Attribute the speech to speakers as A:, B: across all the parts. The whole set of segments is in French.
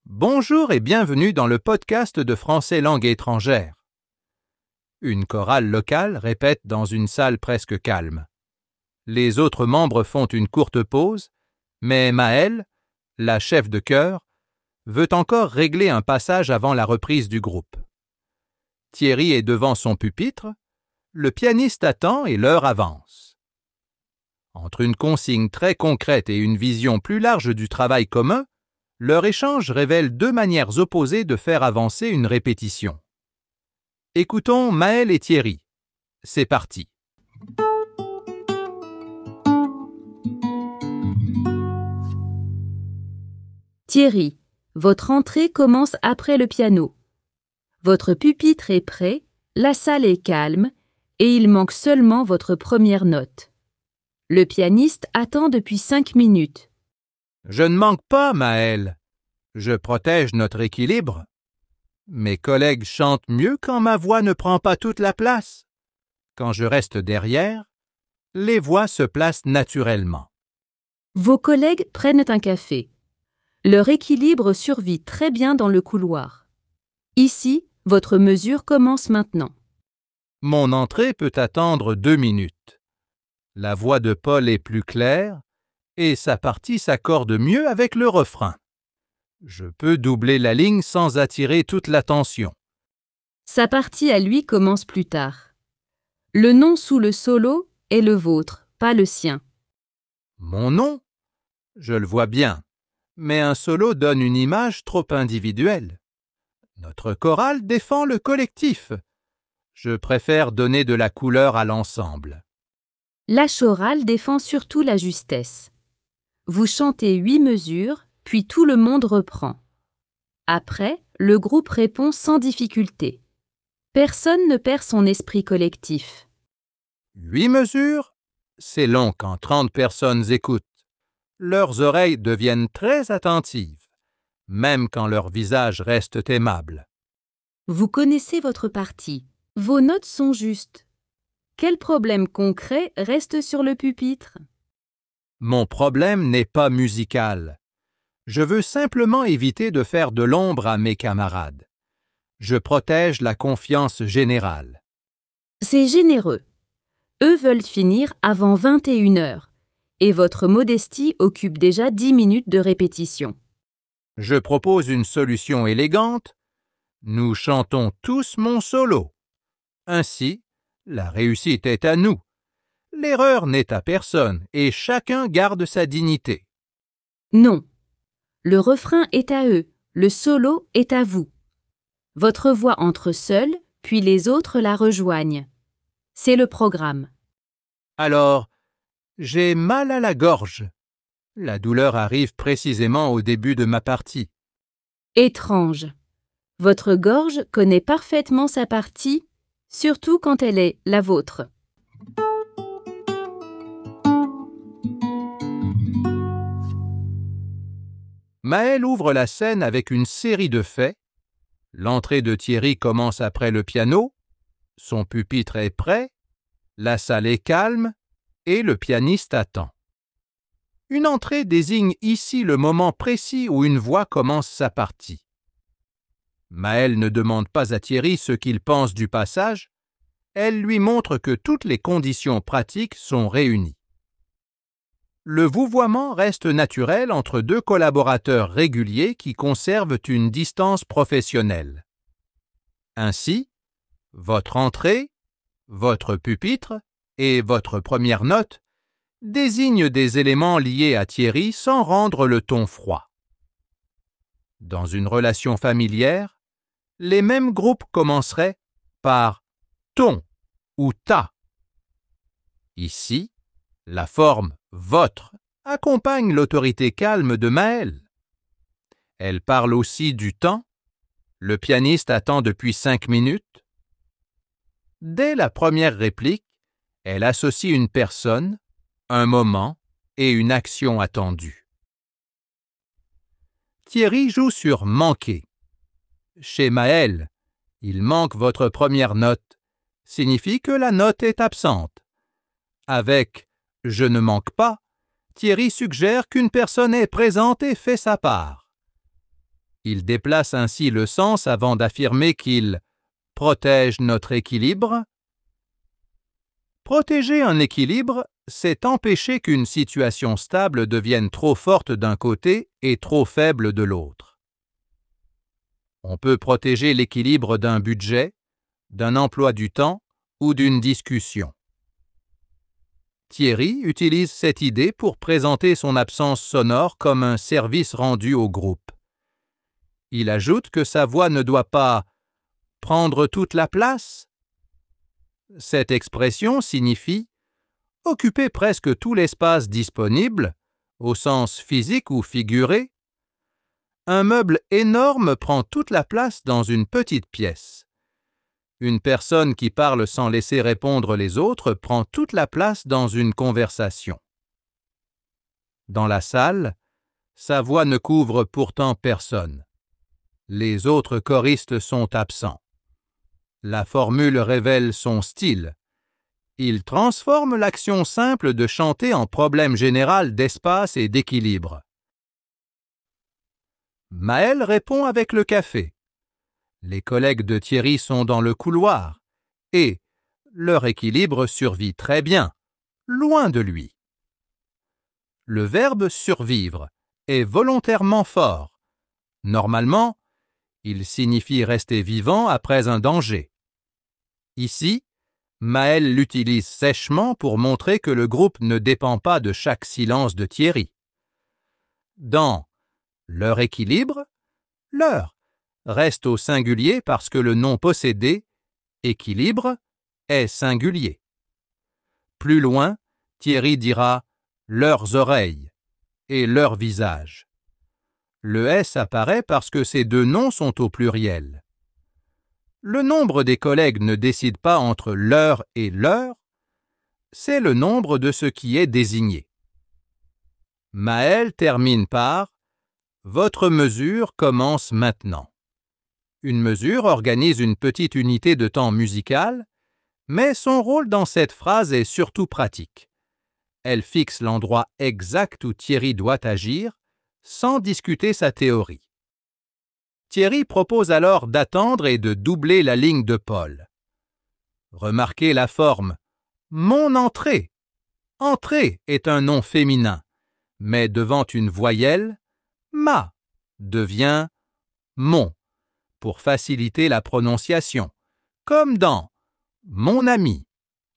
A: Bonjour et bienvenue dans le podcast de français langue étrangère. Une chorale locale répète dans une salle presque calme. Les autres membres font une courte pause, mais Maëlle, la chef de chœur, veut encore régler un passage avant la reprise du groupe. Thierry est devant son pupitre, le pianiste attend et l'heure avance. Entre une consigne très concrète et une vision plus large du travail commun, leur échange révèle deux manières opposées de faire avancer une répétition. Écoutons Maëlle et Thierry. C'est parti.
B: Thierry, votre entrée commence après le piano. Votre pupitre est prêt, la salle est calme et il manque seulement votre première note. Le pianiste attend depuis 5 minutes.
A: Je ne manque pas, Maëlle. Je protège notre équilibre. Mes collègues chantent mieux quand ma voix ne prend pas toute la place. Quand je reste derrière, les voix se placent naturellement.
B: Vos collègues prennent un café. Leur équilibre survit très bien dans le couloir. Ici, votre mesure commence maintenant.
A: Mon entrée peut attendre 2 minutes. La voix de Paul est plus claire et sa partie s'accorde mieux avec le refrain. Je peux doubler la ligne sans attirer toute l'attention.
B: Sa partie à lui commence plus tard. Le nom sous le solo est le vôtre, pas le sien.
A: Mon nom? Je le vois bien, mais un solo donne une image trop individuelle. Notre chorale défend le collectif. Je préfère donner de la couleur à l'ensemble.
B: La chorale défend surtout la justesse. Vous chantez 8 mesures, puis tout le monde reprend. Après, le groupe répond sans difficulté. Personne ne perd son esprit collectif.
A: 8 mesures? C'est long quand 30 personnes écoutent. Leurs oreilles deviennent très attentives, même quand leur visage reste aimable.
B: Vous connaissez votre partie. Vos notes sont justes. Quel problème concret reste sur le pupitre?
A: Mon problème n'est pas musical. Je veux simplement éviter de faire de l'ombre à mes camarades. Je protège la confiance générale.
B: C'est généreux. Eux veulent finir avant 21h et votre modestie occupe déjà 10 minutes de répétition.
A: Je propose une solution élégante. Nous chantons tous mon solo. Ainsi, la réussite est à nous. L'erreur n'est à personne et chacun garde sa dignité.
B: Non. Le refrain est à eux, le solo est à vous. Votre voix entre seule, puis les autres la rejoignent. C'est le programme.
A: Alors, j'ai mal à la gorge. La douleur arrive précisément au début de ma partie.
B: Étrange. Votre gorge connaît parfaitement sa partie, surtout quand elle est la vôtre.
A: Maëlle ouvre la scène avec une série de faits. L'entrée de Thierry commence après le piano, son pupitre est prêt, la salle est calme et le pianiste attend. Une entrée désigne ici le moment précis où une voix commence sa partie. Maëlle ne demande pas à Thierry ce qu'il pense du passage, elle lui montre que toutes les conditions pratiques sont réunies. Le vouvoiement reste naturel entre deux collaborateurs réguliers qui conservent une distance professionnelle. Ainsi, votre entrée, votre pupitre et votre première note désignent des éléments liés à Thierry sans rendre le ton froid. Dans une relation familière, les mêmes groupes commenceraient par ton ou ta. Ici, la forme votre accompagne l'autorité calme de Maëlle. Elle parle aussi du temps. Le pianiste attend depuis 5 minutes. Dès la première réplique, elle associe une personne, un moment et une action attendue. Thierry joue sur manquer. Chez Maëlle, il manque votre première note, signifie que la note est absente. Avec je ne manque pas, Thierry suggère qu'une personne est présente et fait sa part. Il déplace ainsi le sens avant d'affirmer qu'il protège notre équilibre. Protéger un équilibre, c'est empêcher qu'une situation stable devienne trop forte d'un côté et trop faible de l'autre. On peut protéger l'équilibre d'un budget, d'un emploi du temps ou d'une discussion. Thierry utilise cette idée pour présenter son absence sonore comme un service rendu au groupe. Il ajoute que sa voix ne doit pas « prendre toute la place ». Cette expression signifie occuper presque tout l'espace disponible, au sens physique ou figuré. Un meuble énorme prend toute la place dans une petite pièce. Une personne qui parle sans laisser répondre les autres prend toute la place dans une conversation. Dans la salle, sa voix ne couvre pourtant personne. Les autres choristes sont absents. La formule révèle son style. Il transforme l'action simple de chanter en problème général d'espace et d'équilibre. Maël répond avec le café. Les collègues de Thierry sont dans le couloir et leur équilibre survit très bien, loin de lui. Le verbe « survivre » est volontairement fort. Normalement, il signifie rester vivant après un danger. Ici, Maël l'utilise sèchement pour montrer que le groupe ne dépend pas de chaque silence de Thierry. Dans leur équilibre, leur reste au singulier parce que le nom possédé, équilibre, est singulier. Plus loin, Thierry dira leurs oreilles et leur visage. Le S apparaît parce que ces deux noms sont au pluriel. Le nombre des collègues ne décide pas entre leur et leur, c'est le nombre de ce qui est désigné. Maël termine par « Votre mesure commence maintenant ». Une mesure organise une petite unité de temps musical, mais son rôle dans cette phrase est surtout pratique. Elle fixe l'endroit exact où Thierry doit agir, sans discuter sa théorie. Thierry propose alors d'attendre et de doubler la ligne de Paul. Remarquez la forme « mon entrée ». Entrée est un nom féminin, mais devant une voyelle, ma devient mon, pour faciliter la prononciation, comme dans mon ami.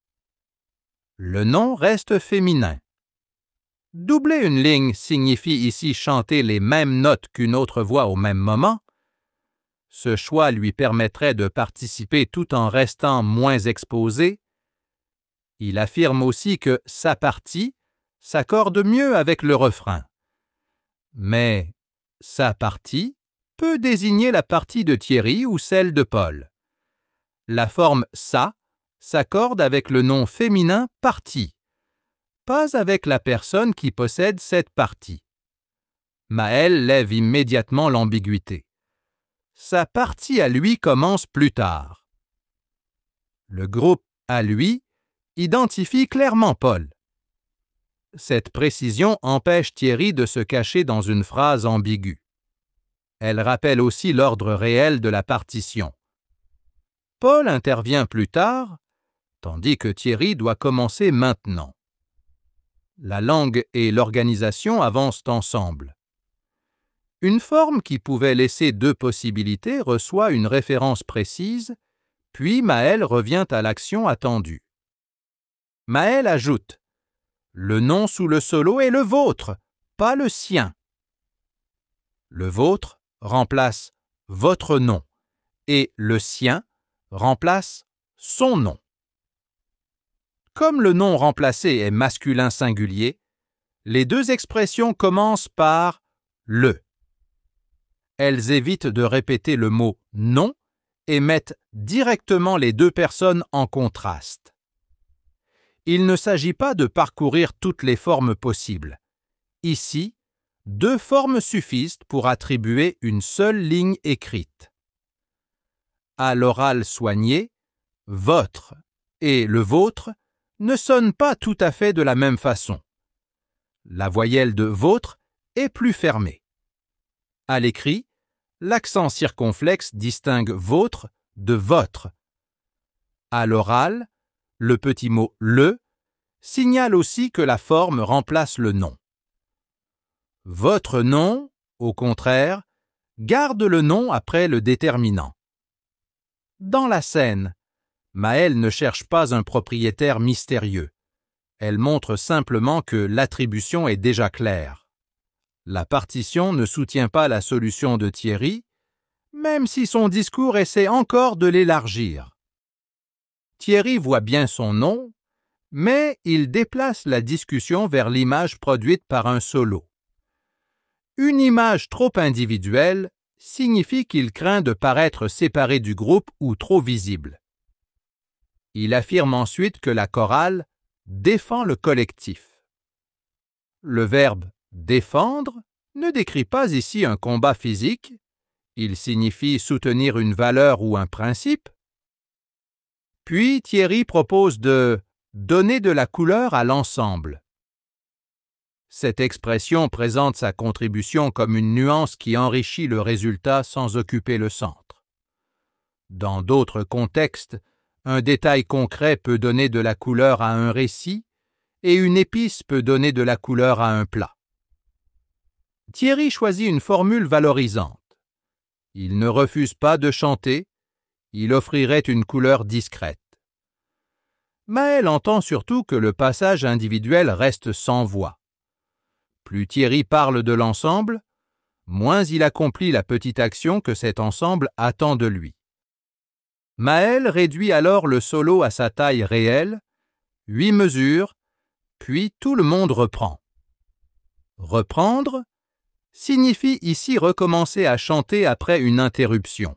A: Le nom reste féminin. Doubler une ligne signifie ici chanter les mêmes notes qu'une autre voix au même moment. Ce choix lui permettrait de participer tout en restant moins exposé. Il affirme aussi que sa partie s'accorde mieux avec le refrain. Mais sa partie peut désigner la partie de Thierry ou celle de Paul. La forme « sa » s'accorde avec le nom féminin « partie », pas avec la personne qui possède cette partie. Maël lève immédiatement l'ambiguïté. Sa partie à lui commence plus tard. Le groupe à lui identifie clairement Paul. Cette précision empêche Thierry de se cacher dans une phrase ambiguë. Elle rappelle aussi l'ordre réel de la partition. Paul intervient plus tard, tandis que Thierry doit commencer maintenant. La langue et l'organisation avancent ensemble. Une forme qui pouvait laisser deux possibilités reçoit une référence précise, puis Maël revient à l'action attendue. Maël ajoute « Le nom sous le solo est le vôtre, pas le sien ». Le vôtre remplace votre nom et le sien remplace son nom. Comme le nom remplacé est masculin singulier, les deux expressions commencent par le. Elles évitent de répéter le mot non et mettent directement les deux personnes en contraste. Il ne s'agit pas de parcourir toutes les formes possibles. Ici, deux formes suffisent pour attribuer une seule ligne écrite. À l'oral soigné, votre et le vôtre ne sonnent pas tout à fait de la même façon. La voyelle de votre est plus fermée. À l'écrit, L'accent circonflexe distingue votre de votre. À l'oral, le petit mot le signale aussi que la forme remplace le nom. Votre nom, au contraire, garde le nom après le déterminant. Dans la scène, Maëlle ne cherche pas un propriétaire mystérieux. Elle montre simplement que l'attribution est déjà claire. La partition ne soutient pas la solution de Thierry, même si son discours essaie encore de l'élargir. Thierry voit bien son nom, mais il déplace la discussion vers l'image produite par un solo. Une image trop individuelle signifie qu'il craint de paraître séparé du groupe ou trop visible. Il affirme ensuite que la chorale défend le collectif. Le verbe « défendre » ne décrit pas ici un combat physique, il signifie soutenir une valeur ou un principe. Puis Thierry propose de donner de la couleur à l'ensemble. Cette expression présente sa contribution comme une nuance qui enrichit le résultat sans occuper le centre. Dans d'autres contextes, un détail concret peut donner de la couleur à un récit et une épice peut donner de la couleur à un plat. Thierry choisit une formule valorisante. Il ne refuse pas de chanter, il offrirait une couleur discrète. Maëlle entend surtout que le passage individuel reste sans voix. Plus Thierry parle de l'ensemble, moins il accomplit la petite action que cet ensemble attend de lui. Maëlle réduit alors le solo à sa taille réelle, 8 mesures, puis tout le monde reprend. Reprendre signifie ici recommencer à chanter après une interruption.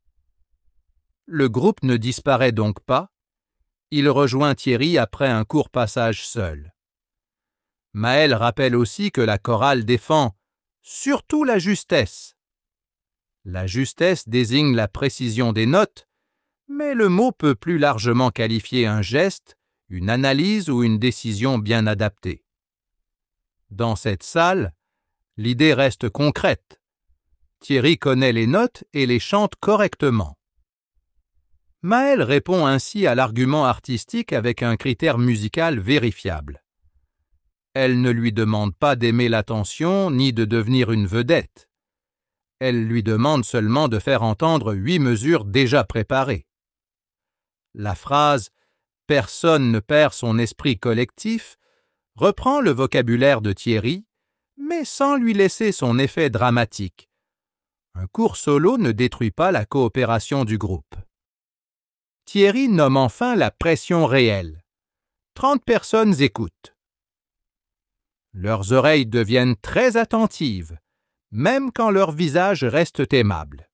A: Le groupe ne disparaît donc pas, il rejoint Thierry après un court passage seul. Maëlle rappelle aussi que la chorale défend surtout la justesse. La justesse désigne la précision des notes, mais le mot peut plus largement qualifier un geste, une analyse ou une décision bien adaptée. Dans cette salle, l'idée reste concrète. Thierry connaît les notes et les chante correctement. Maëlle répond ainsi à l'argument artistique avec un critère musical vérifiable. Elle ne lui demande pas d'aimer l'attention ni de devenir une vedette. Elle lui demande seulement de faire entendre 8 mesures déjà préparées. La phrase « Personne ne perd son esprit collectif » reprend le vocabulaire de Thierry, mais sans lui laisser son effet dramatique. Un court solo ne détruit pas la coopération du groupe. Thierry nomme enfin la pression réelle. 30 personnes écoutent. Leurs oreilles deviennent très attentives, même quand leurs visages restent aimables.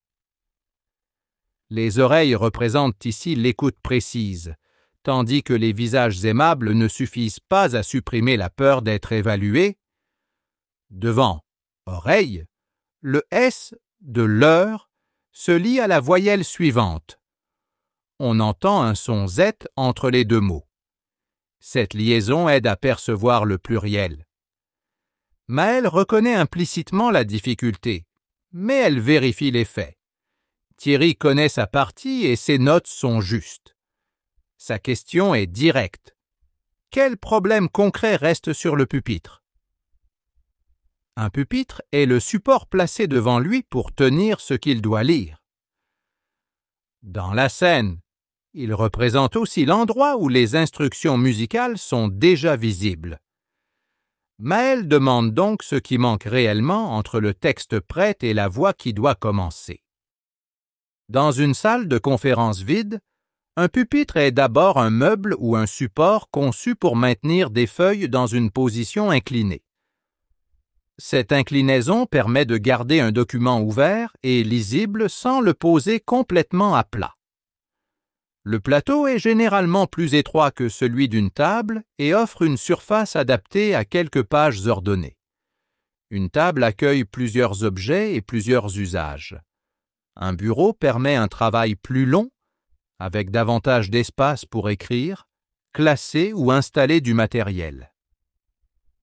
A: Les oreilles représentent ici l'écoute précise, tandis que les visages aimables ne suffisent pas à supprimer la peur d'être évalués. Devant « oreille », le S de « leur » se lie à la voyelle suivante. On entend un son Z entre les deux mots. Cette liaison aide à percevoir le pluriel. Maëlle reconnaît implicitement la difficulté, mais elle vérifie les faits. Thierry connaît sa partie et ses notes sont justes. Sa question est directe. Quel problème concret reste sur le pupitre? Un pupitre est le support placé devant lui pour tenir ce qu'il doit lire. Dans la scène, il représente aussi l'endroit où les instructions musicales sont déjà visibles. Maëlle demande donc ce qui manque réellement entre le texte prêt et la voix qui doit commencer. Dans une salle de conférence vide, un pupitre est d'abord un meuble ou un support conçu pour maintenir des feuilles dans une position inclinée. Cette inclinaison permet de garder un document ouvert et lisible sans le poser complètement à plat. Le plateau est généralement plus étroit que celui d'une table et offre une surface adaptée à quelques pages ordonnées. Une table accueille plusieurs objets et plusieurs usages. Un bureau permet un travail plus long, avec davantage d'espace pour écrire, classer ou installer du matériel.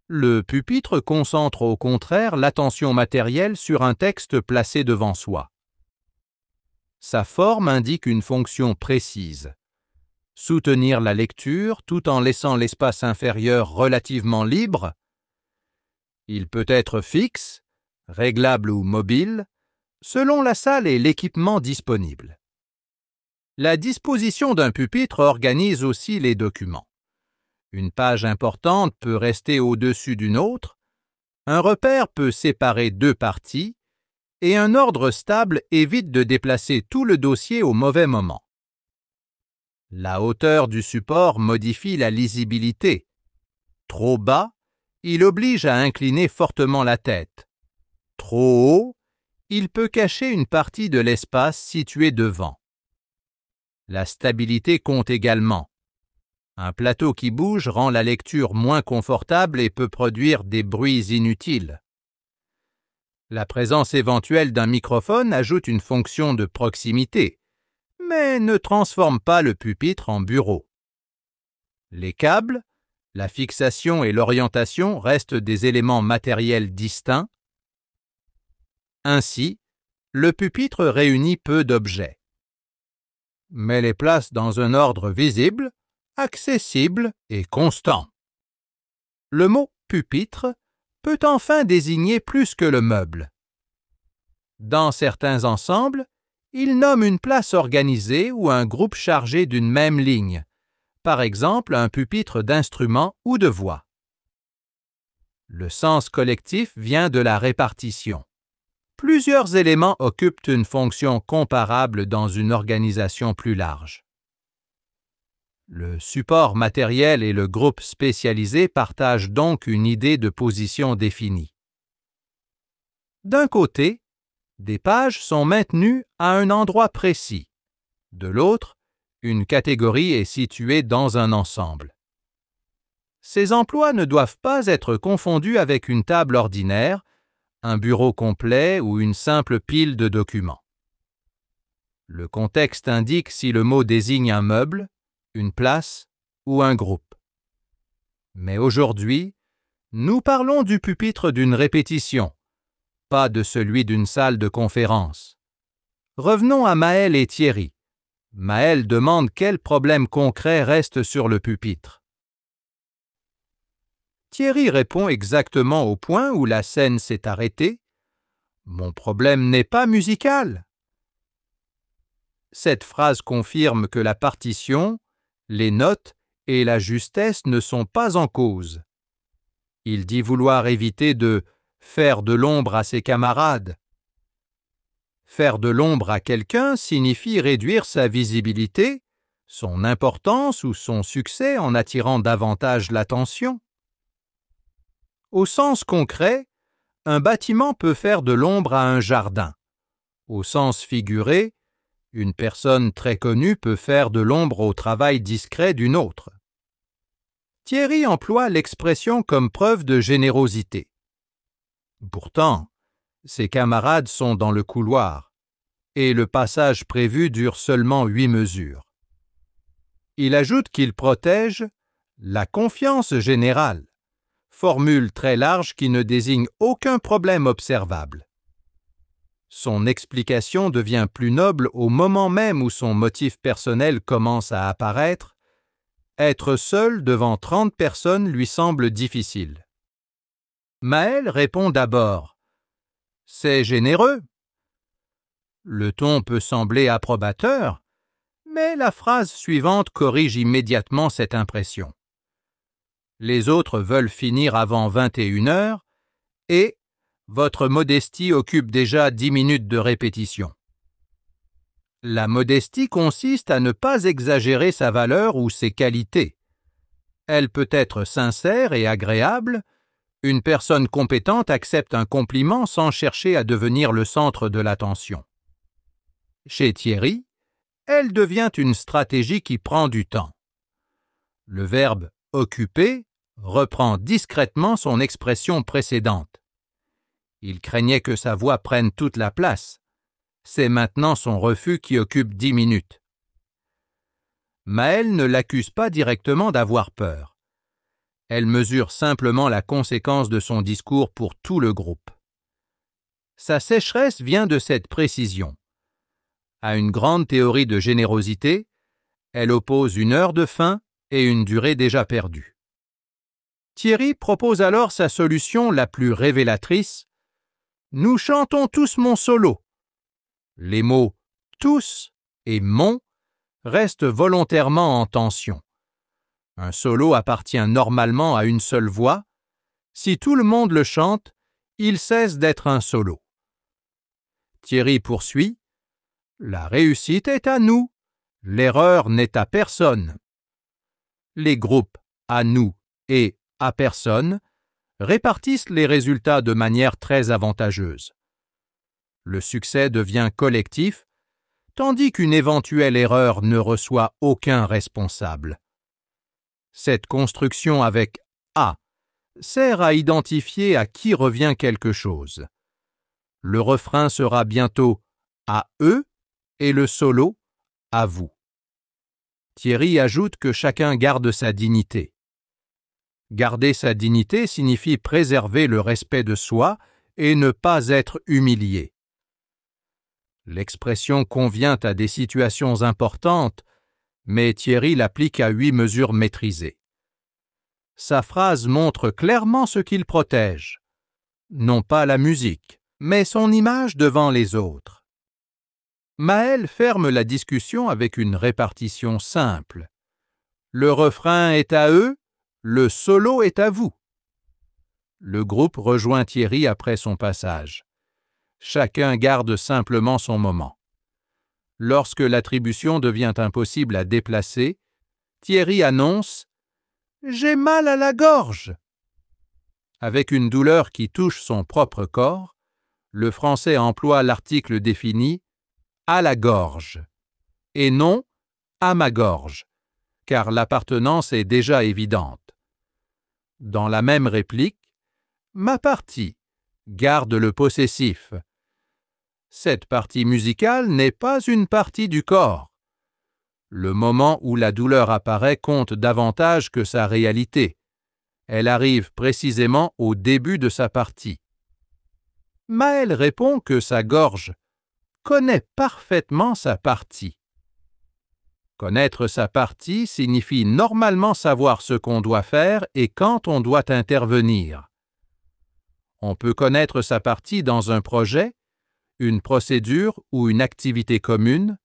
A: Le pupitre concentre au contraire l'attention matérielle sur un texte placé devant soi. Sa forme indique une fonction précise. Soutenir la lecture tout en laissant l'espace inférieur relativement libre. Il peut être fixe, réglable ou mobile, selon la salle et l'équipement disponible. La disposition d'un pupitre organise aussi les documents. Une page importante peut rester au-dessus d'une autre, un repère peut séparer deux parties, et un ordre stable évite de déplacer tout le dossier au mauvais moment. La hauteur du support modifie la lisibilité. Trop bas, il oblige à incliner fortement la tête. Trop haut, il peut cacher une partie de l'espace situé devant. La stabilité compte également. Un plateau qui bouge rend la lecture moins confortable et peut produire des bruits inutiles. La présence éventuelle d'un microphone ajoute une fonction de proximité, mais ne transforme pas le pupitre en bureau. Les câbles, la fixation et l'orientation restent des éléments matériels distincts. Ainsi, le pupitre réunit peu d'objets, mais les place dans un ordre visible, accessible et constant. Le mot « pupitre » peut enfin désigner plus que le meuble. Dans certains ensembles, il nomme une place organisée ou un groupe chargé d'une même ligne, par exemple un pupitre d'instruments ou de voix. Le sens collectif vient de la répartition. Plusieurs éléments occupent une fonction comparable dans une organisation plus large. Le support matériel et le groupe spécialisé partagent donc une idée de position définie. D'un côté, des pages sont maintenues à un endroit précis. De l'autre, une catégorie est située dans un ensemble. Ces emplois ne doivent pas être confondus avec une table ordinaire, un bureau complet ou une simple pile de documents. Le contexte indique si le mot désigne un meuble, une place ou un groupe. Mais aujourd'hui, nous parlons du pupitre d'une répétition, pas de celui d'une salle de conférence. Revenons à Maël et Thierry. Maël demande quel problème concret reste sur le pupitre. Thierry répond exactement au point où la scène s'est arrêtée. « Mon problème n'est pas musical. » Cette phrase confirme que la partition, les notes et la justesse ne sont pas en cause. Il dit vouloir éviter de faire de l'ombre à ses camarades. Faire de l'ombre à quelqu'un signifie réduire sa visibilité, son importance ou son succès en attirant davantage l'attention. Au sens concret, un bâtiment peut faire de l'ombre à un jardin. Au sens figuré, une personne très connue peut faire de l'ombre au travail discret d'une autre. Thierry emploie l'expression comme preuve de générosité. Pourtant, ses camarades sont dans le couloir, et le passage prévu dure seulement 8 mesures. Il ajoute qu'il protège la confiance générale, formule très large qui ne désigne aucun problème observable. Son explication devient plus noble au moment même où son motif personnel commence à apparaître. Être seul devant 30 personnes lui semble difficile. Maël répond d'abord « C'est généreux ». Le ton peut sembler approbateur, mais la phrase suivante corrige immédiatement cette impression. Les autres veulent finir avant 21 heures et votre modestie occupe déjà 10 minutes de répétition. La modestie consiste à ne pas exagérer sa valeur ou ses qualités. Elle peut être sincère et agréable. Une personne compétente accepte un compliment sans chercher à devenir le centre de l'attention. Chez Thierry, elle devient une stratégie qui prend du temps. Le verbe « occuper » reprend discrètement son expression précédente. Il craignait que sa voix prenne toute la place. C'est maintenant son refus qui occupe 10 minutes. Maël ne l'accuse pas directement d'avoir peur. Elle mesure simplement la conséquence de son discours pour tout le groupe. Sa sécheresse vient de cette précision. À une grande théorie de générosité, elle oppose une heure de fin et une durée déjà perdue. Thierry propose alors sa solution la plus révélatrice. « Nous chantons tous mon solo ». Les mots « tous » et « mon » restent volontairement en tension. Un solo appartient normalement à une seule voix. Si tout le monde le chante, il cesse d'être un solo. Thierry poursuit. La réussite est à nous, l'erreur n'est à personne. Les groupes à nous et à personne répartissent les résultats de manière très avantageuse. Le succès devient collectif, tandis qu'une éventuelle erreur ne reçoit aucun responsable. Cette construction avec « à » sert à identifier à qui revient quelque chose. Le refrain sera bientôt « à eux » et le solo « à vous ». Thierry ajoute que chacun garde sa dignité. Garder sa dignité signifie préserver le respect de soi et ne pas être humilié. L'expression convient à des situations importantes, mais Thierry l'applique à 8 mesures maîtrisées. Sa phrase montre clairement ce qu'il protège. Non pas la musique, mais son image devant les autres. Maël ferme la discussion avec une répartition simple. Le refrain est à eux, le solo est à vous. Le groupe rejoint Thierry après son passage. Chacun garde simplement son moment. Lorsque l'attribution devient impossible à déplacer, Thierry annonce « J'ai mal à la gorge ». Avec une douleur qui touche son propre corps, le français emploie l'article défini « à la gorge » et non « à ma gorge », car l'appartenance est déjà évidente. Dans la même réplique, « ma partie » garde le possessif. Cette partie musicale n'est pas une partie du corps. Le moment où la douleur apparaît compte davantage que sa réalité. Elle arrive précisément au début de sa partie. Maël répond que sa gorge connaît parfaitement sa partie. Connaître sa partie signifie normalement savoir ce qu'on doit faire et quand on doit intervenir. On peut connaître sa partie dans un projet, une procédure ou une activité commune.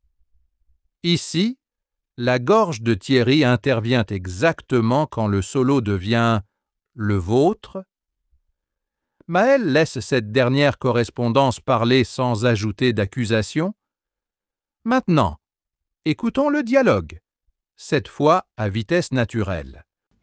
A: Ici, la gorge de Thierry intervient exactement quand le solo devient le vôtre. Maël laisse cette dernière correspondance parler sans ajouter d'accusation. Maintenant, écoutons le dialogue, cette fois à vitesse naturelle.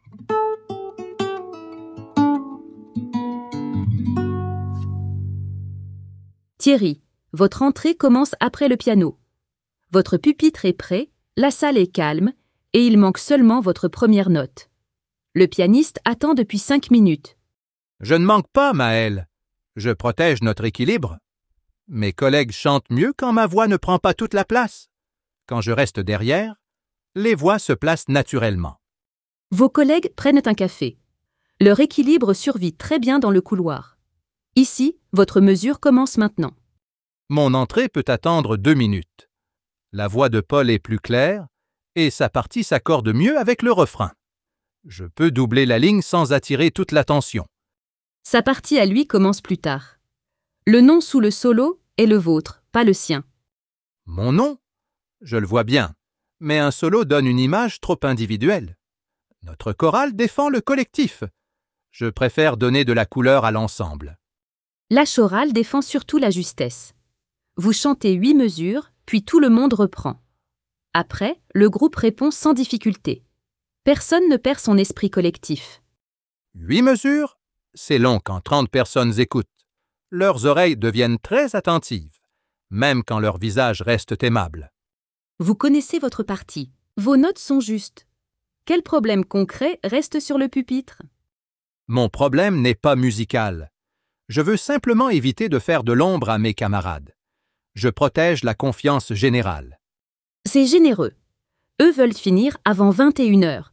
B: Thierry, votre entrée commence après le piano. Votre pupitre est prêt, la salle est calme et il manque seulement votre première note. Le pianiste attend depuis 5 minutes.
A: Je ne manque pas, Maël. Je protège notre équilibre. Mes collègues chantent mieux quand ma voix ne prend pas toute la place. Quand je reste derrière, les voix se placent naturellement.
B: Vos collègues prennent un café. Leur équilibre survit très bien dans le couloir. Ici, votre mesure commence maintenant.
A: Mon entrée peut attendre 2 minutes. La voix de Paul est plus claire et sa partie s'accorde mieux avec le refrain. Je peux doubler la ligne sans attirer toute l'attention.
B: Sa partie à lui commence plus tard. Le nom sous le solo est le vôtre, pas le sien.
A: Mon nom? Je le vois bien, mais un solo donne une image trop individuelle. Notre chorale défend le collectif. Je préfère donner de la couleur à l'ensemble.
B: La chorale défend surtout la justesse. Vous chantez 8 mesures, puis tout le monde reprend. Après, le groupe répond sans difficulté. Personne ne perd son esprit collectif.
A: 8 mesures? C'est long quand 30 personnes écoutent. Leurs oreilles deviennent très attentives, même quand leur visage reste aimable.
B: Vous connaissez votre partie. Vos notes sont justes. Quel problème concret reste sur le pupitre?
A: Mon problème n'est pas musical. Je veux simplement éviter de faire de l'ombre à mes camarades. Je protège la confiance générale.
B: C'est généreux. Eux veulent finir avant 21h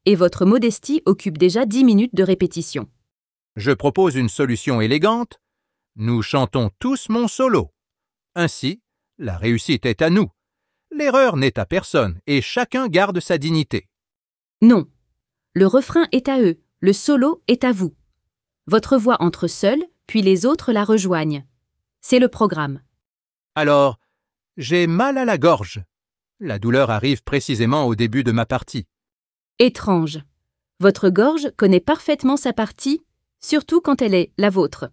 B: et votre modestie occupe déjà 10 minutes de répétition.
A: Je propose une solution élégante. Nous chantons tous mon solo. Ainsi, la réussite est à nous. L'erreur n'est à personne et chacun garde sa dignité.
B: Non. Le refrain est à eux, le solo est à vous. Votre voix entre seule, puis les autres la rejoignent. C'est le programme.
A: Alors, j'ai mal à la gorge. La douleur arrive précisément au début de ma partie.
B: Étrange. Votre gorge connaît parfaitement sa partie, surtout quand elle est la vôtre.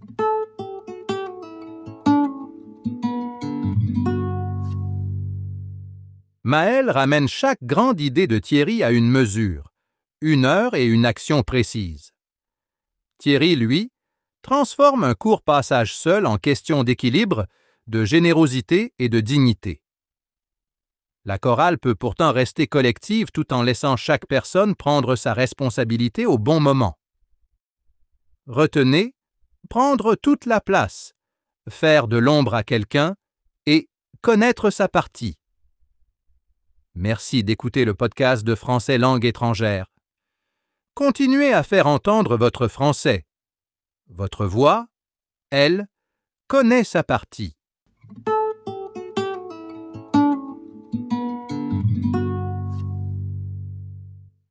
A: Maël ramène chaque grande idée de Thierry à une mesure, une heure et une action précise. Thierry, lui, transforme un court passage seul en question d'équilibre, de générosité et de dignité. La chorale peut pourtant rester collective tout en laissant chaque personne prendre sa responsabilité au bon moment. Retenez, prendre toute la place, faire de l'ombre à quelqu'un et connaître sa partie. Merci d'écouter le podcast de Français Langue étrangère. Continuez à faire entendre votre français. Votre voix, elle, connaît sa partie.